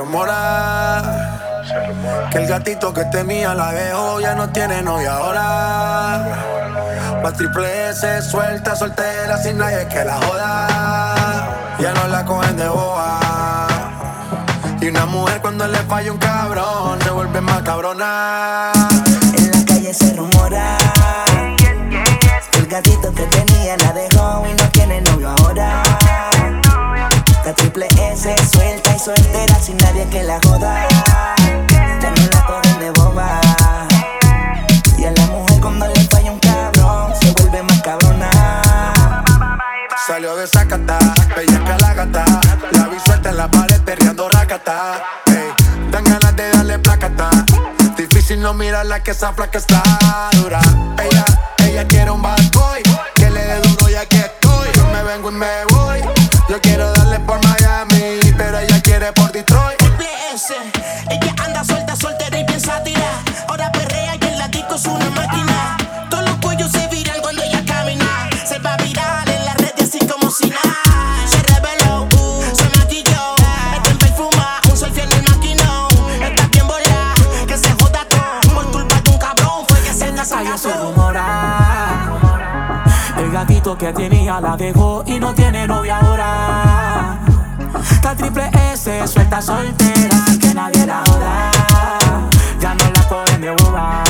rumora que el gatito que tenía la dejó, ya no tiene novia ahora. La triple S suelta, soltera, sin nadie que la joda. Ya no la cogen de boba. Y una mujer cuando le falla un cabrón se vuelve más cabrona. En la calle se rumora que el gatito que tenía la dejó y no tiene novio ahora. La triple S suelta y soltera, sin nadie que la joda. Ya no la cogen de boba. Y a la mujer cuando le falla un cabrón se vuelve más cabrona. Salió de Zacatá, bellaca la gata. La vi suelta en la pared perreando racata. Ey, dan ganas de darle placata. Difícil no mirarla que esa placa está dura. Ella quiere un bad boy que le dé duro y aquí estoy. Yo me vengo y me voy. Yo quiero darle por Miami, pero ella quiere por Detroit. PS, ella anda suelta, soltera y piensa tirar. Ahora perrea y el latico es una máquina. Todos los cuellos se viran cuando ella camina. Se va viral en las redes así como si nada. Se reveló, se maquilló. Está en perfuma, un selfie en el maquinón. Está bien volada, que se joda todo. Por culpa de un cabrón fue que se Cayó se rumora el gatito que tenía la dejó y no tiene novia ahora. La triple S suelta soltera sin que nadie la joda. Ya no la cogen de boba.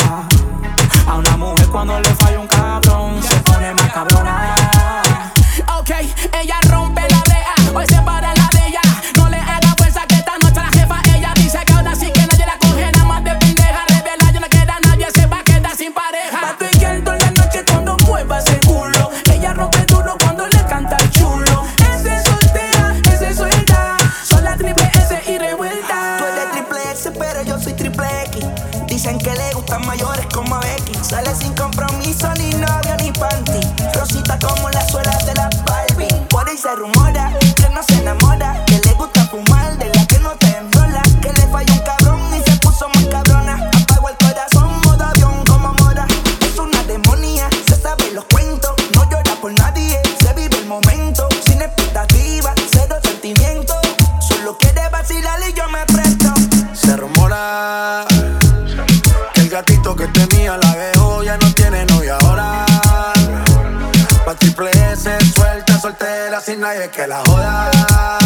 A una mujer cuando le falla un cabrón se pone más cabrona. Ok, ella rompe la reja, hoy se para la de ella. No le haga fuerza que esta noche la jefa ella dice que ahora sí que nadie la coge, nada más de pendeja. Revela, ya no queda nadie, se va a quedar sin pareja. Va tuiteando en la noche cuando mueva ese culo. Ella rompe duro cuando le canta el chulo. Ese es soltera, ese es suelta. Son la triple S y revuelta. Tú eres triple S, pero yo soy triple X. Dicen que le gustan mayores como a Becky. Sale sin compromiso, ni novio, ni panty. Rosita como las suelas de la Barbie. Por ahí se rumora que no se enamora, que le gusta fumar, de la que no te enrola. Que le falló un cabrón y se puso más cabrona. Apagó el corazón, modo avión como mora. Es una demonia, se sabe los cuentos. No llora por nadie, se vive el momento. Sin expectativa, cero sentimiento. Solo quiere vacilar y yo me presto. Se rumora que el gatito que tenía la dejó, ya no tiene novia ahora. La triple S suelta, soltera, sin nadie que la joda.